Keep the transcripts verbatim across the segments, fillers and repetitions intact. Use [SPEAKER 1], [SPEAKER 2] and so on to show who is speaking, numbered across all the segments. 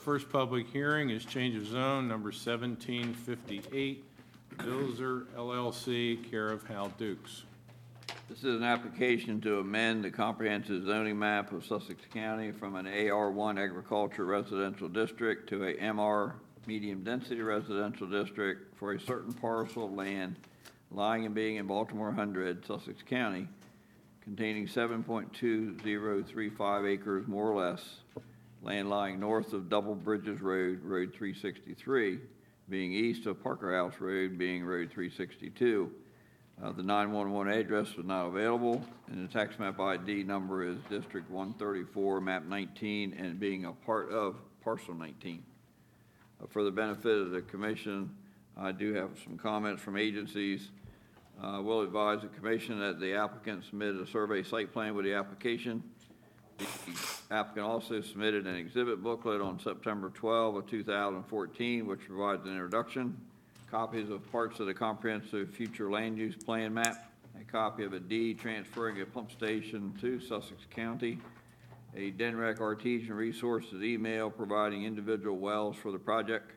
[SPEAKER 1] first public hearing is change of zone number seventeen fifty-eight, Bilzer L L C, care of Hal Dukes.
[SPEAKER 2] This is an application to amend the comprehensive zoning map of Sussex County from an A R one agriculture residential district to a M R medium density residential district for a certain parcel of land lying and being in Baltimore one hundred, Sussex County, containing seven point two zero three five acres more or less, land lying north of Double Bridges Road, Road three sixty-three, being east of Parker House Road, being Road three sixty-two. Uh, the nine one one address was not available, and the tax map I D number is District one thirty-four, map nineteen, and being a part of parcel nineteen. Uh, for the benefit of the commission, I do have some comments from agencies. I uh, will advise the commission that the applicant submitted a survey site plan with the application. The applicant also submitted an exhibit booklet on September twelfth of two thousand fourteen, which provides an introduction, copies of parts of the comprehensive future land use plan map, a copy of a deed transferring a pump station to Sussex County, a D N R E C artesian resources email providing individual wells for the project,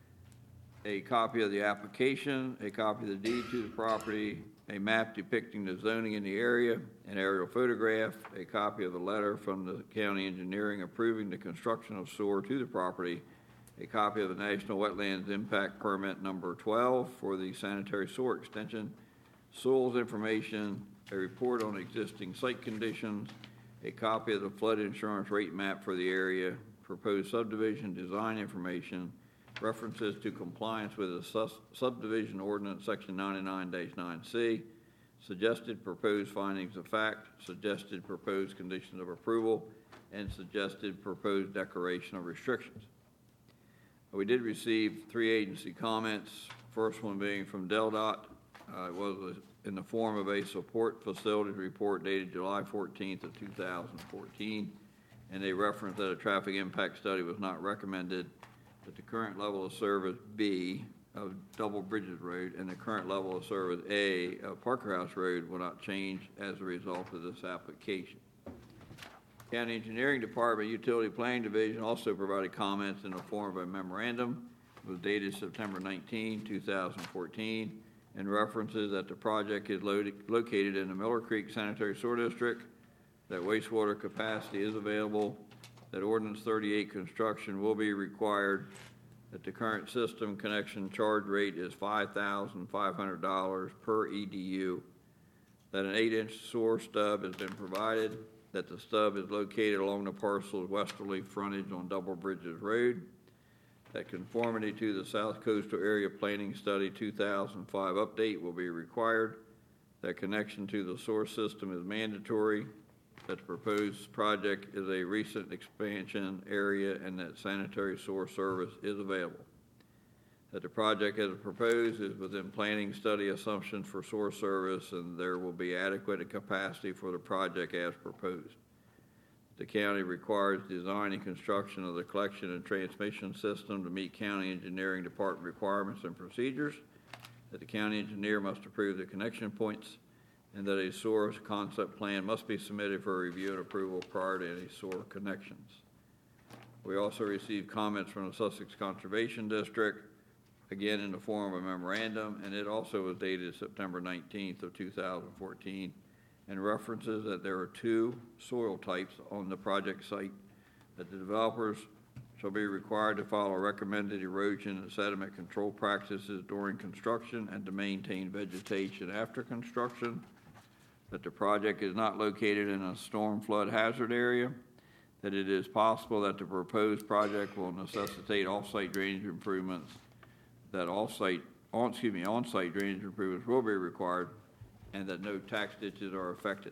[SPEAKER 2] a copy of the application, a copy of the deed to the property, a map depicting the zoning in the area, an aerial photograph, a copy of a letter from the county engineering approving the construction of sewer to the property, a copy of the National Wetlands Impact Permit number twelve for the sanitary sewer extension, soils information, a report on existing site conditions, a copy of the flood insurance rate map for the area, proposed subdivision design information, references to compliance with the sus subdivision ordinance section ninety-nine dash nine C, suggested proposed findings of fact, suggested proposed conditions of approval, and suggested proposed declaration of restrictions. We did receive three agency comments, first one being from DelDOT. Uh, it was in the form of a support facilities report dated July fourteenth of two thousand fourteen, and they referenced that a traffic impact study was not recommended, that the current level of service B of Double Bridges Road and the current level of service A of Parker House Road will not change as a result of this application. County Engineering Department Utility Planning Division also provided comments in the form of a memorandum. It was dated September nineteenth, two thousand fourteen, and references that the project is loaded, located in the Miller Creek Sanitary Sewer District, that wastewater capacity is available, that Ordinance thirty-eight construction will be required, that the current system connection charge rate is five thousand five hundred dollars per E D U, that an eight inch sewer stub has been provided, that the stub is located along the parcel's westerly frontage on Double Bridges Road, that conformity to the South Coastal Area Planning Study two thousand five update will be required, that connection to the source system is mandatory, that the proposed project is a recent expansion area and that sanitary sewer service is available, that the project as proposed is within planning study assumptions for sewer service and there will be adequate capacity for the project as proposed. The county requires design and construction of the collection and transmission system to meet county engineering department requirements and procedures, that the county engineer must approve the connection points, and that a sewer concept plan must be submitted for review and approval prior to any sewer connections. We also received comments from the Sussex Conservation District, again in the form of a memorandum, and it also was dated September nineteenth of two thousand fourteen, and references that there are two soil types on the project site, that the developers shall be required to follow recommended erosion and sediment control practices during construction and to maintain vegetation after construction, that the project is not located in a storm flood hazard area, that it is possible that the proposed project will necessitate off-site drainage improvements, that off-site, on, excuse me, on-site drainage improvements will be required, and that no tax ditches are affected.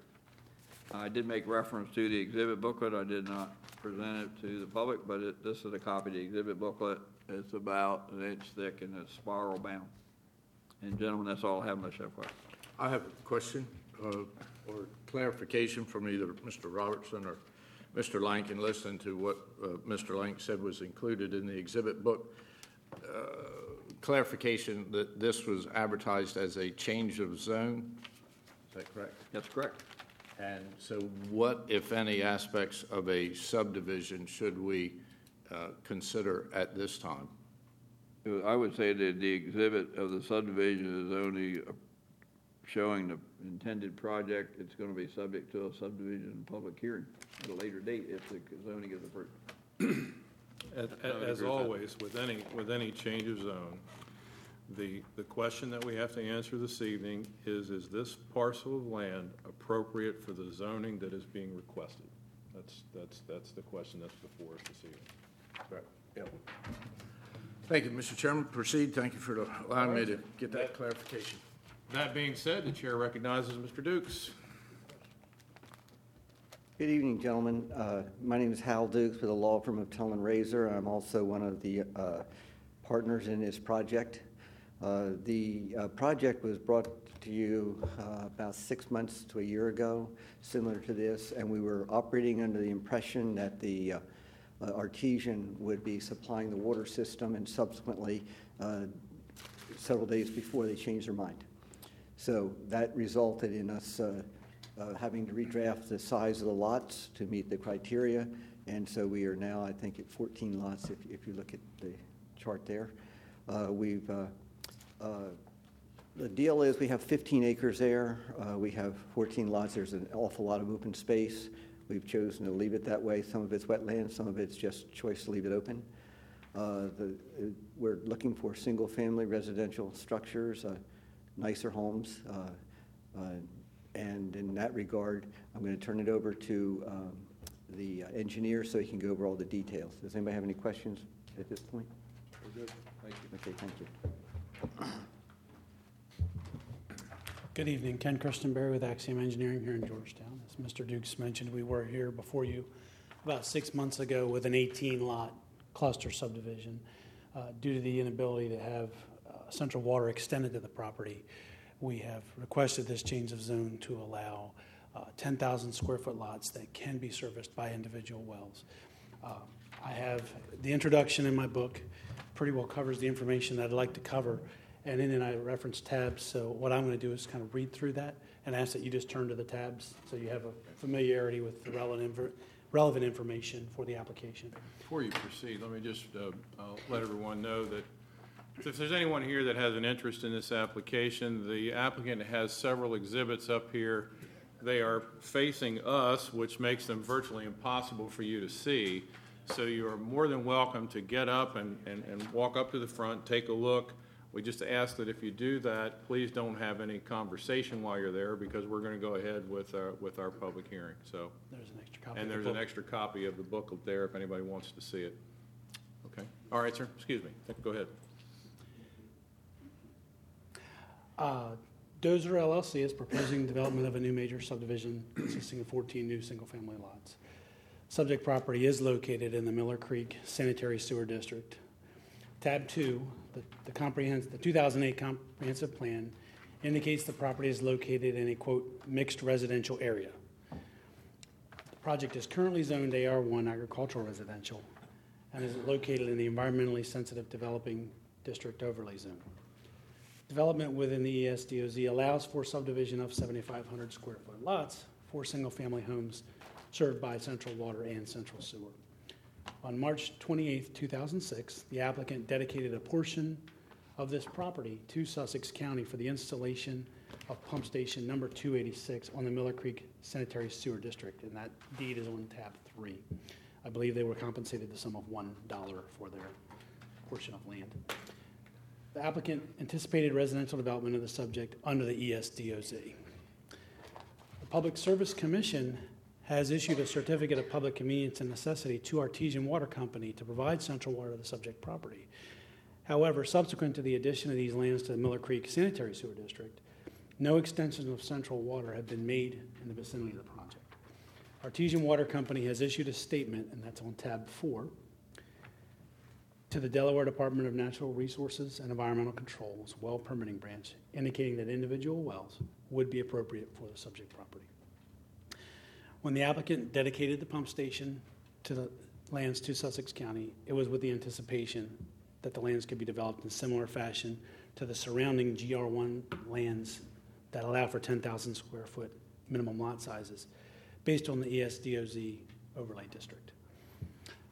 [SPEAKER 2] I did make reference to the exhibit booklet. I did not present it to the public, but it, this is a copy of the exhibit booklet. It's about an inch thick and it's spiral bound. And gentlemen, that's all I have unless you have questions.
[SPEAKER 3] I have a question uh, or clarification from either Mister Robertson or Mister Lank in listening to what uh, Mister Lank said was included in the exhibit book. Uh, clarification that this was advertised as a change of zone. Is that correct?
[SPEAKER 2] That's correct.
[SPEAKER 3] And so what, if any, aspects of a subdivision should we uh, consider at this time.
[SPEAKER 2] I would say that the exhibit of the subdivision is only uh, showing the intended project. It's going to be subject to a subdivision public hearing at a later date if the zoning is approved.
[SPEAKER 1] As, as always, with any, with any change of zone, the, the question that we have to answer this evening is, is this parcel of land appropriate for the zoning that is being requested? That's, that's, that's the question that's before us this evening.
[SPEAKER 3] Right. Yep. Thank you, Mister Chairman. Proceed. Thank you for allowing me to get that clarification.
[SPEAKER 1] That being said, the chair recognizes Mister Dukes.
[SPEAKER 4] Good evening, gentlemen. Uh, my name is Hal Dukes with the law firm of Tell and Razor. I'm also one of the uh, partners in this project. Uh, the uh, project was brought to you uh, about six months to a year ago, similar to this, and we were operating under the impression that the uh, uh, Artesian would be supplying the water system, and subsequently, uh, several days before, they changed their mind. So that resulted in us uh, uh, having to redraft the size of the lots to meet the criteria, and so we are now, I think, at fourteen lots, if, if you look at the chart there. Uh, we've uh, uh, the deal is we have fifteen acres there. Uh, we have fourteen lots. There's an awful lot of open space. We've chosen to leave it that way. Some of it's wetland, some of it's just choice to leave it open. Uh, the, uh, we're looking for single-family residential structures, uh, nicer homes, uh, uh, and in that regard, I'm going to turn it over to um, the uh, engineer so he can go over all the details. Does anybody have any questions at this point?
[SPEAKER 1] We're good. Thank you.
[SPEAKER 4] Okay, thank you.
[SPEAKER 5] Good evening, Ken Christenberry with Axiom Engineering here in Georgetown. As Mister Dukes mentioned, we were here before you about six months ago with an eighteen-lot cluster subdivision. Uh, due to the inability to have uh, central water extended to the property, we have requested this change of zone to allow uh, ten thousand square foot lots that can be serviced by individual wells. Uh, I have the introduction in my book, pretty well covers the information that I'd like to cover. And in it, I reference tabs, so what I'm going to do is kind of read through that and ask that you just turn to the tabs so you have a familiarity with the relevant, inv- relevant information for the application.
[SPEAKER 1] Before you proceed, let me just uh, I'll let everyone know that if there's anyone here that has an interest in this application, the applicant has several exhibits up here. They are facing us, which makes them virtually impossible for you to see. So you are more than welcome to get up and, and, and walk up to the front, take a look. We just ask that if you do that, please don't have any conversation while you're there because we're going to go ahead with our, with our public hearing. So,
[SPEAKER 5] There's an extra copy.
[SPEAKER 1] and
[SPEAKER 5] of the
[SPEAKER 1] there's an
[SPEAKER 5] book.
[SPEAKER 1] extra copy of the booklet there if anybody wants to see it. Okay. All right, sir. Excuse me. Go ahead.
[SPEAKER 5] Uh, Dozer L L C is proposing development of a new major subdivision consisting of fourteen new single-family lots. Subject property is located in the Miller Creek Sanitary Sewer District. Tab two, the, the comprehensive, the two thousand eight comprehensive plan indicates the property is located in a, quote, mixed residential area. The project is currently zoned A R one agricultural residential and is located in the environmentally sensitive developing district overlay zone. Development within the E S D O Z allows for subdivision of seventy-five hundred square foot lots for single-family homes served by central water and central sewer. On March twenty-eighth, two thousand six, the applicant dedicated a portion of this property to Sussex County for the installation of pump station number two eighty-six on the Miller Creek Sanitary Sewer District, and that deed is on tab three. I believe they were compensated the sum of one dollar for their portion of land. The applicant anticipated residential development of the subject under the E S D O Z. The Public Service Commission has issued a certificate of public convenience and necessity to Artesian Water Company to provide central water to the subject property. However, subsequent to the addition of these lands to the Miller Creek Sanitary Sewer District, no extensions of central water have been made in the vicinity of the project. Artesian Water Company has issued a statement, and that's on tab four, to the Delaware Department of Natural Resources and Environmental Control's well permitting branch, indicating that individual wells would be appropriate for the subject property. When the applicant dedicated the pump station to the lands to Sussex County, it was with the anticipation that the lands could be developed in similar fashion to the surrounding G R one lands that allow for ten thousand square foot minimum lot sizes based on the E S D O Z overlay district.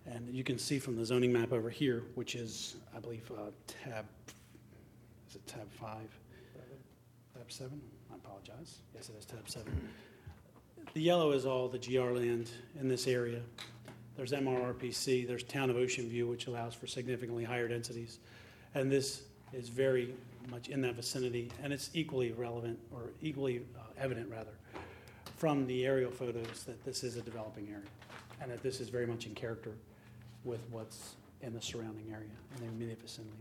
[SPEAKER 5] And you can see from the zoning map over here, which is, I believe, uh, tab, is it tab five? Tab seven? I apologize. Yes, it is tab seven. The yellow is all the G R land in this area. There's M R R P C, there's Town of Ocean View, which allows for significantly higher densities. And this is very much in that vicinity, and it's equally relevant, or equally uh, evident, rather, from the aerial photos that this is a developing area, and that this is very much in character with what's in the surrounding area and the immediate vicinity.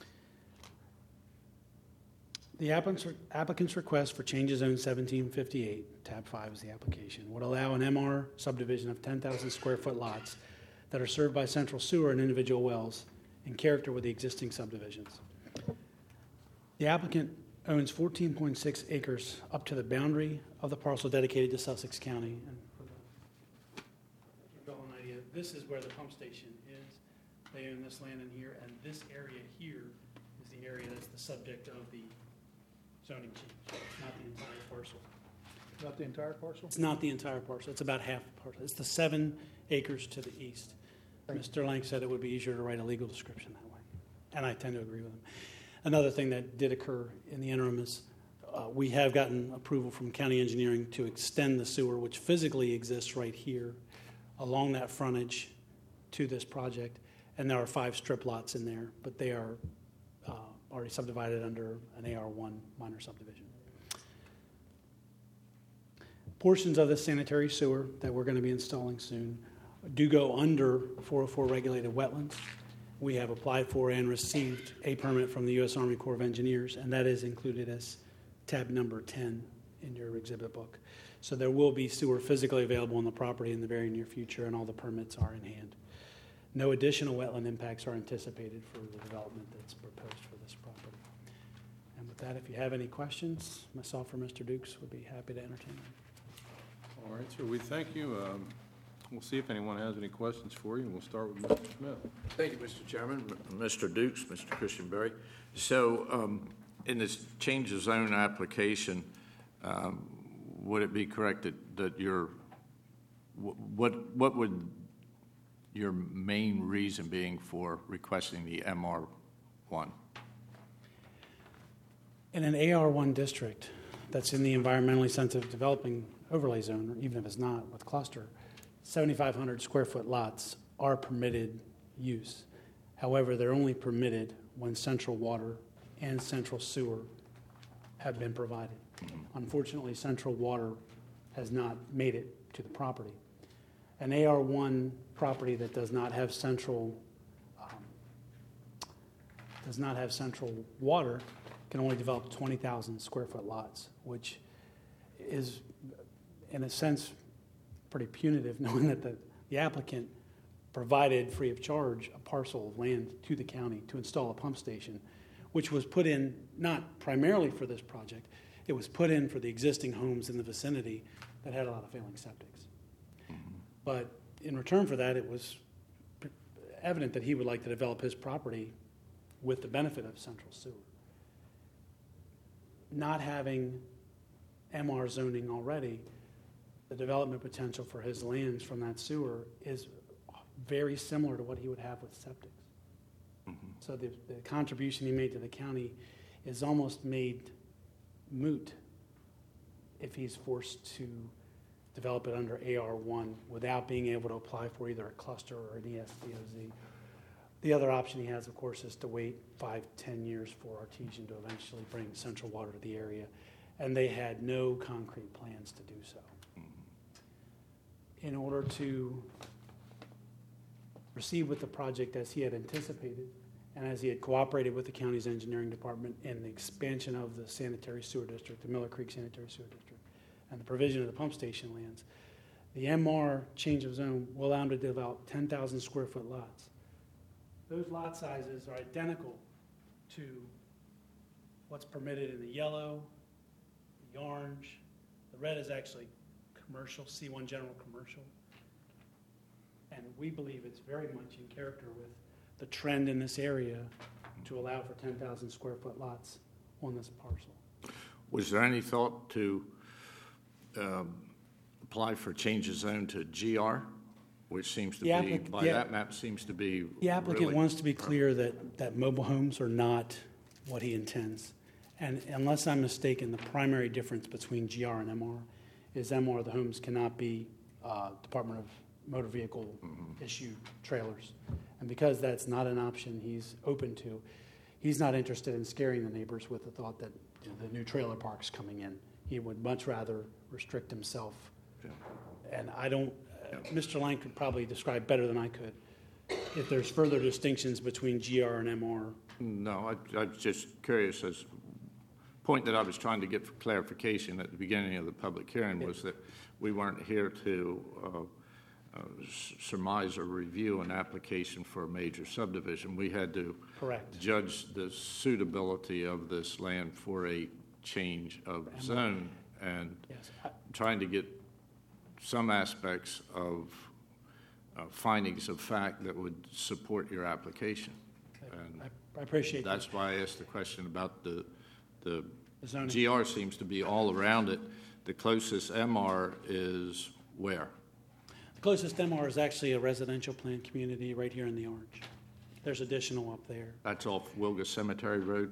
[SPEAKER 5] The applicant's, applicant's request for change of zone seventeen fifty-eight, tab five is the application, would allow an M R subdivision of ten thousand square foot lots that are served by central sewer and individual wells in character with the existing subdivisions. The applicant owns fourteen point six acres up to the boundary of the parcel dedicated to Sussex County. And for the, give you all an idea, this is where the pump station is. They own this land in here, and this area here is the area that's the subject of the zoning change, not the entire parcel.
[SPEAKER 6] Not the entire parcel?
[SPEAKER 5] It's not the entire parcel. It's about half the parcel. It's the seven acres to the east. Mister Lang said it would be easier to write a legal description that way, and I tend to agree with him. Another thing that did occur in the interim is uh, we have gotten approval from county engineering to extend the sewer, which physically exists right here along that frontage to this project, and there are five strip lots in there, but they are uh, already subdivided under an A R one minor subdivision. Portions of the sanitary sewer that we're going to be installing soon do go under four oh four regulated wetlands. We have applied for and received a permit from the U S Army Corps of Engineers, and that is included as tab number ten in your exhibit book. So there will be sewer physically available on the property in the very near future, and all the permits are in hand. No additional wetland impacts are anticipated for the development that's proposed for this property. And with that, if you have any questions, myself or Mister Dukes would be happy to entertain them.
[SPEAKER 1] All right, sir, we thank you. Um, We'll see if anyone has any questions for you, and we'll start with Mister Smith.
[SPEAKER 3] Thank you, Mister Chairman. M- Mister Dukes, Mister Christian Berry. So um, in this change of zone application, um, would it be correct that, that your, what, what would your main reason being for requesting the M R one?
[SPEAKER 5] In an A R one district that's in the environmentally sensitive developing overlay zone, or even if it's not with cluster, seventy-five hundred square foot lots are permitted use. However, they're only permitted when central water and central sewer have been provided. Unfortunately, central water has not made it to the property. An A R one property that does not have central um, does not have central water can only develop twenty thousand square foot lots, which is, in a sense, pretty punitive, knowing that the, the applicant provided free of charge a parcel of land to the county to install a pump station, which was put in not primarily for this project. It was put in for the existing homes in the vicinity that had a lot of failing septics. Mm-hmm. But in return for that, it was evident that he would like to develop his property with the benefit of central sewer. Not having M R zoning already, the development potential for his lands from that sewer is very similar to what he would have with septics. Mm-hmm. So the, the contribution he made to the county is almost made moot if he's forced to develop it under A R one without being able to apply for either a cluster or an E S D O Z. The other option he has, of course, is to wait five, ten years for Artesian to eventually bring central water to the area, and they had no concrete plans to do so. In order to proceed with the project as he had anticipated, and as he had cooperated with the county's engineering department in the expansion of the sanitary sewer district, the Miller Creek Sanitary Sewer District, and the provision of the pump station lands, the M R change of zone will allow him to develop ten thousand square foot lots. Those lot sizes are identical to what's permitted in the yellow, the orange. The red is actually commercial, C one general commercial. And we believe it's very much in character with the trend in this area to allow for ten thousand square foot lots on this parcel.
[SPEAKER 3] Was there any thought to um, apply for change of zone to G R? which seems to
[SPEAKER 5] The
[SPEAKER 3] be,
[SPEAKER 5] applic-
[SPEAKER 3] by
[SPEAKER 5] the-
[SPEAKER 3] that map, seems to be
[SPEAKER 5] The applicant
[SPEAKER 3] really-
[SPEAKER 5] wants to be clear that, that mobile homes are not what he intends. And unless I'm mistaken, the primary difference between G R and M R is M R, the homes cannot be uh, Department of Motor Vehicle issued trailers. And because that's not an option he's open to, he's not interested in scaring the neighbors with the thought that you know, the new trailer park's coming in. He would much rather restrict himself. And I don't, uh, Mister Lang could probably describe better than I could if there's further distinctions between G R and M R.
[SPEAKER 3] No, I, I was just curious, as point that I was trying to get for clarification at the beginning of the public hearing was that we weren't here to uh, uh, surmise or review an application for a major subdivision. We had to
[SPEAKER 5] Correct.
[SPEAKER 3] judge the suitability of this land for a change of zone, and
[SPEAKER 5] Yes. I-
[SPEAKER 3] trying to get some aspects of uh, findings of fact that would support your application. And
[SPEAKER 5] I, I appreciate that.
[SPEAKER 3] that's why I asked the question about the, the
[SPEAKER 5] The zoning.
[SPEAKER 3] G R seems to be all around it. The closest M R is where?
[SPEAKER 5] The closest M R is actually a residential planned community right here in the Orange. There's additional up there.
[SPEAKER 3] That's off Wilga Cemetery Road?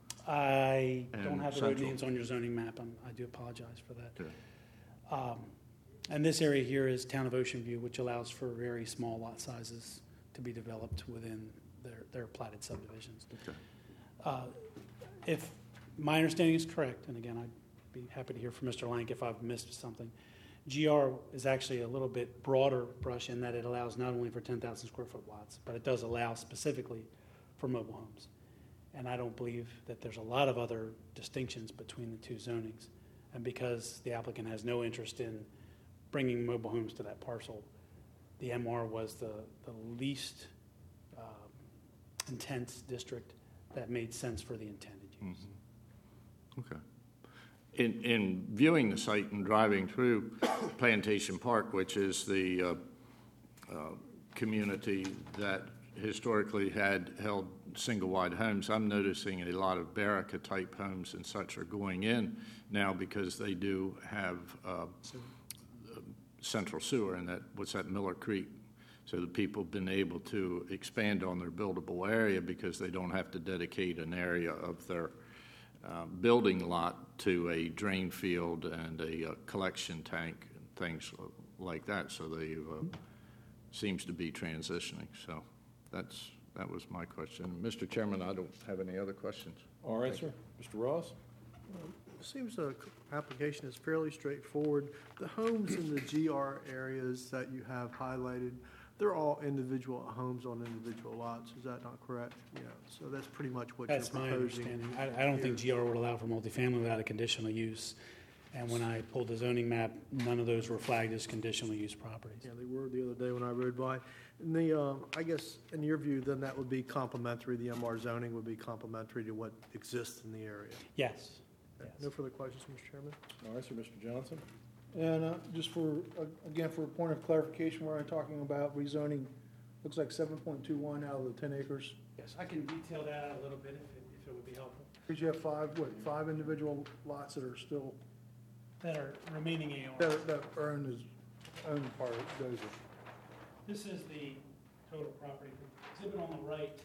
[SPEAKER 5] I don't
[SPEAKER 3] And
[SPEAKER 5] have the road
[SPEAKER 3] Central.
[SPEAKER 5] names on your zoning map. I'm, I do apologize for that.
[SPEAKER 3] Okay.
[SPEAKER 5] Um, and this area here is Town of Ocean View, which allows for very small lot sizes to be developed within their, their platted subdivisions.
[SPEAKER 3] Okay.
[SPEAKER 5] Uh, If my understanding is correct, and again, I'd be happy to hear from Mister Lank if I've missed something, G R is actually a little bit broader brush in that it allows not only for ten thousand square foot lots, but it does allow specifically for mobile homes. And I don't believe that there's a lot of other distinctions between the two zonings. And because the applicant has no interest in bringing mobile homes to that parcel, the M R was the, the least uh, intense district that made sense for the intended use.
[SPEAKER 3] Okay. In, in viewing the site and driving through Plantation Park, which is the uh, uh, community that historically had held single-wide homes, I'm noticing a lot of barraca-type homes and such are going in now because they do have uh, central sewer in that, what's that, Miller Creek. So the people have been able to expand on their buildable area because they don't have to dedicate an area of their uh, building lot to a drain field and a uh, collection tank and things like that. So they uh, seems to be transitioning. So that's that was my question. Mister Chairman, I don't have any other questions.
[SPEAKER 6] All right, sir. Mister Ross?
[SPEAKER 7] Seems the application is fairly straightforward. The homes in the G R areas that you have highlighted, they're all individual homes on individual lots. Is that not correct? Yeah, so that's pretty much what you're
[SPEAKER 5] That's my
[SPEAKER 7] proposing.
[SPEAKER 5] understanding. I, I don't think G R would allow for multifamily without a conditional use. And when I pulled the zoning map, none of those were flagged as conditional use properties.
[SPEAKER 7] Yeah, they were the other day when I rode by. And the, uh, I guess, in your view, then that would be complementary, the M R zoning would be complementary to what exists in the area.
[SPEAKER 5] Yes.
[SPEAKER 7] No
[SPEAKER 5] Yes.
[SPEAKER 7] further questions, Mister Chairman?
[SPEAKER 6] All right, sir. Mister Johnson? And uh, just for, uh, again, for a point of clarification, where I'm talking about rezoning, looks like seven point two one out of the ten acres.
[SPEAKER 5] Yes, I can detail that out a little bit if it, if it would be helpful.
[SPEAKER 6] Because you have five, what, five individual lots that are still,
[SPEAKER 5] That are remaining A R.
[SPEAKER 6] that are, that are owned as, owned part of Dozer.
[SPEAKER 5] This is the total property. The exhibit on the right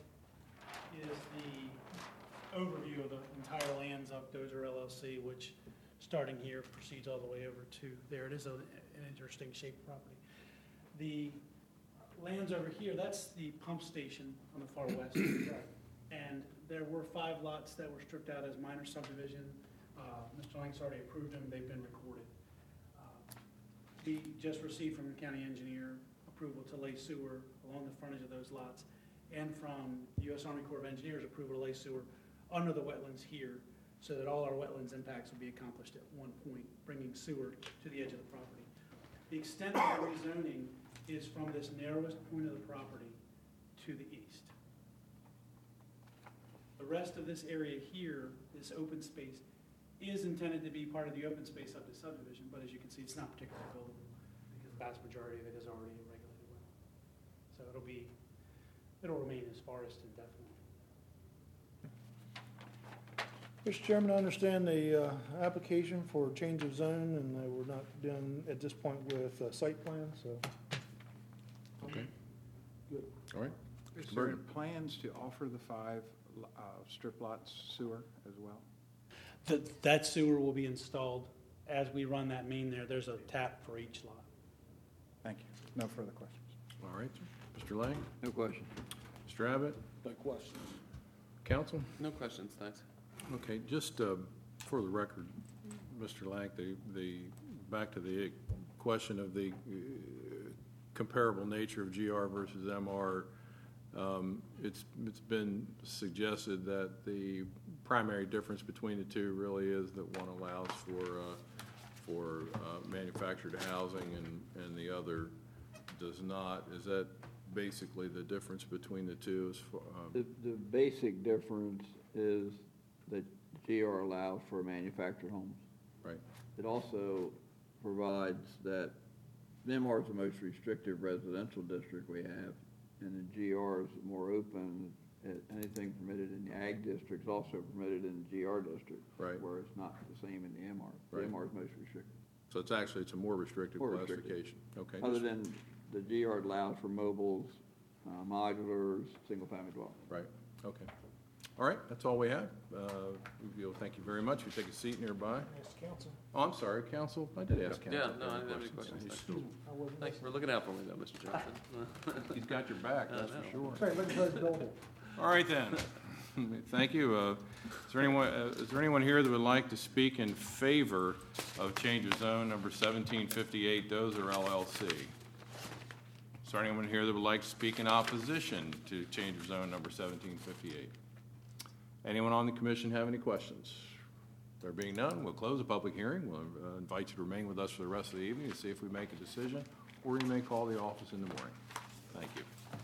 [SPEAKER 5] is the overview of the entire lands of Dozer L L C, which, starting here, proceeds all the way over to there. It is a- an interesting shaped property. The lands over here, that's the pump station on the far west. And there were five lots that were stripped out as minor subdivision. Uh, Mister Lang's already approved them, they've been recorded. Uh, We just received from the county engineer approval to lay sewer along the frontage of those lots, and from the U S Army Corps of Engineers approval to lay sewer under the wetlands here, so that all our wetlands impacts will be accomplished at one point, bringing sewer to the edge of the property. The extent of the rezoning is from this narrowest point of the property to the east. The rest of this area here, this open space, is intended to be part of the open space of the subdivision, but as you can see, it's not particularly buildable, because the vast majority of it is already a regulated well. So it'll be, it'll remain as forest indefinitely.
[SPEAKER 6] Mister Chairman, I understand the uh, application for a change of zone, and uh, we're not done at this point with uh, site plan, so.
[SPEAKER 5] Yes, I can detail that out a little bit if it, if it would be helpful.
[SPEAKER 6] Could you have five, what, five individual lots that are still, that are owned as,
[SPEAKER 1] Okay,
[SPEAKER 6] Good.
[SPEAKER 1] all right.
[SPEAKER 8] Is
[SPEAKER 1] Mister
[SPEAKER 8] there
[SPEAKER 1] Bergen.
[SPEAKER 8] plans to offer the five uh, strip lots sewer as well?
[SPEAKER 5] That, that sewer will be installed as we run that main there. There's a tap for each lot.
[SPEAKER 8] Thank you. No further questions.
[SPEAKER 1] All right, sir. Mister Lang,
[SPEAKER 2] No question.
[SPEAKER 1] Mister Abbott,
[SPEAKER 6] No questions.
[SPEAKER 1] counsel?
[SPEAKER 9] No questions, thanks.
[SPEAKER 1] Okay, just uh, for the record, Mister Lang, the, the, back to the question of the uh, comparable nature of G R versus M R, um, it's, it's been suggested that the primary difference between the two really is that one allows for, uh, for uh, manufactured housing and, and the other does not. Is that basically the difference between the two? As far, um,
[SPEAKER 2] The, the basic difference is that G R allows for manufactured homes.
[SPEAKER 1] right,
[SPEAKER 2] It also provides that M R is the most restrictive residential district we have, and the G R is more open. Uh, Anything permitted in the ag district is also permitted in the G R district.
[SPEAKER 1] Right.
[SPEAKER 2] Where it's not the same in the M R. The
[SPEAKER 1] Right.
[SPEAKER 2] M R is most restrictive.
[SPEAKER 1] so it's actually, it's a more restrictive
[SPEAKER 2] More restrictive.
[SPEAKER 1] classification. Okay.
[SPEAKER 2] Other
[SPEAKER 1] just-
[SPEAKER 2] than the G R allows for mobiles, uh, modulars, single-family dwelling.
[SPEAKER 1] Right, okay. All right, that's all we have. Uh, We'll thank you very much. You take a seat nearby.
[SPEAKER 6] Ask council.
[SPEAKER 1] Oh, I'm sorry, counsel. I did ask counsel.
[SPEAKER 9] Yeah,
[SPEAKER 1] if
[SPEAKER 9] no,
[SPEAKER 1] there
[SPEAKER 9] I
[SPEAKER 1] were
[SPEAKER 9] didn't have any questions.
[SPEAKER 1] He's-
[SPEAKER 6] I wasn't
[SPEAKER 9] Thanks for looking out for me though, Mister Johnson.
[SPEAKER 1] He's got your back, that's
[SPEAKER 9] I
[SPEAKER 1] for
[SPEAKER 9] know.
[SPEAKER 1] sure.
[SPEAKER 6] Sorry, legislative building.
[SPEAKER 1] All right, then. Thank you. Uh, Is there anyone, uh, is there anyone here that would like to speak in favor of change of zone number seventeen fifty-eight Dozer L L C? Is there anyone here that would like to speak in opposition to change of zone number seventeen fifty-eight? Anyone on the commission have any questions? There being none, we'll close the public hearing. We'll uh, invite you to remain with us for the rest of the evening to see if we make a decision, or you may call the office in the morning. Thank you.